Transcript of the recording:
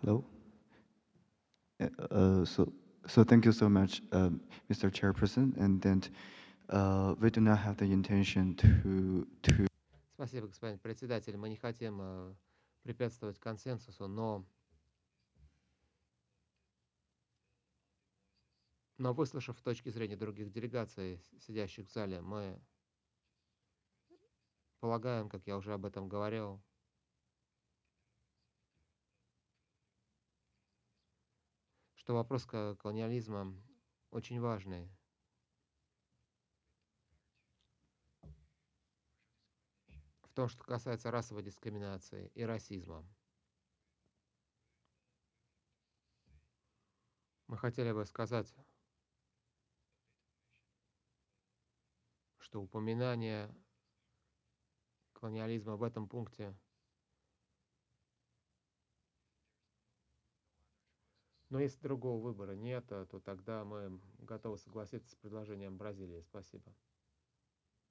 Hello. So, thank you so much, Mr. Chairperson. And then we do not have the intention to. Спасибо, господин председатель. Мы не хотим препятствовать консенсусу, но выслушав точки зрения других делегаций, сидящих в зале, мы полагаем, как я уже об этом говорил, что вопрос колониализма очень важный. В том, что касается расовой дискриминации и расизма. Мы хотели бы сказать, что упоминание колониализма в этом пункте, но если другого выбора нет, то тогда мы готовы согласиться с предложением Бразилии. Спасибо.